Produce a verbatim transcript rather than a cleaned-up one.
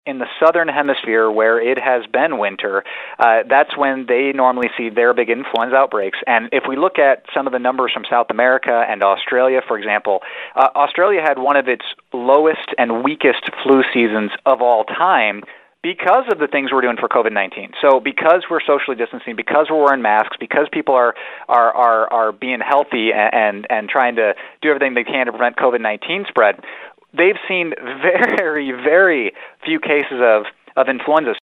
in the southern hemisphere where it has been winter, uh, that's when they normally see their big influenza outbreaks. And if we look at some of the numbers from South America and Australia, for example, uh, Australia had one of its lowest and weakest flu seasons of all time because of the things we're doing for COVID nineteen. So because we're socially distancing, because we're wearing masks, because people are are are, are being healthy and, and, and trying to do everything they can to prevent COVID nineteen spread, they've seen very, very few cases of, of influenza.